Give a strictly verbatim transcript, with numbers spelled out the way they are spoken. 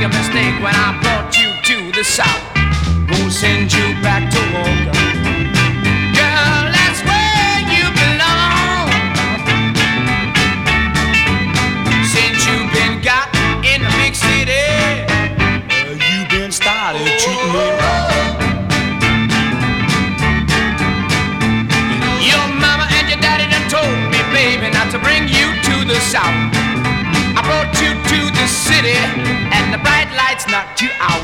a mistake when I brought you to the South. Won't send you back to Walker. Girl, that's where you belong. Since you've been got in the big city, well, you've been started treating me wrong. Your mama and your daddy done told me, baby, not to bring you to the South. I brought you to the city, and the bright lights knocked you out.